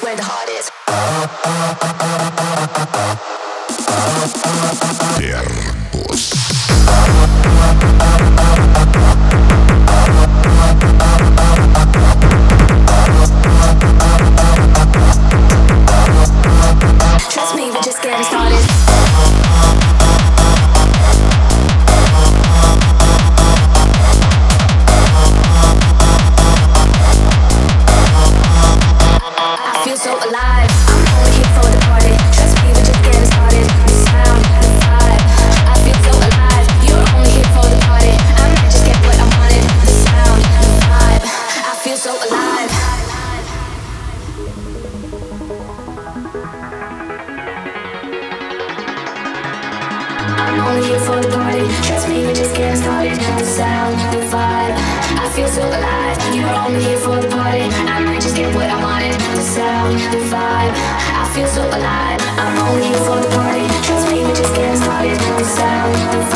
where the heart is. Terboss. Trust me, we're just getting started. I feel so alive. I'm only here for the party. Trust me, we're just getting started. The sound, the vibe. I feel so alive. You're only here for the party. I might just get what I wanted. The sound, the vibe. I feel so alive. I'm only here for the party. Trust me, we're just getting started. The sound, the vibe. I feel so alive. You are only here for the party. I might just get what I wanted. The sound, the vibe. I feel so alive. I'm only here for the party. Trust me, we're just getting started. The sound, the